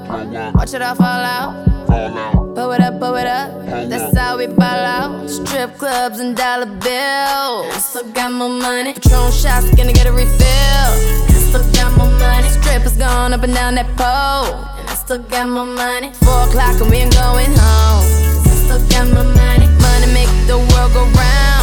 Watch it all fall out. Pull it up, that's how we ball out. Strip clubs and dollar bills. Still got more money. Patron shots, gonna get a refill. Still got more money. Strippers going up and down that pole. And I still got more money. 4 o'clock and we ain't going home. 'Cause I still got more money. Money make the world go round.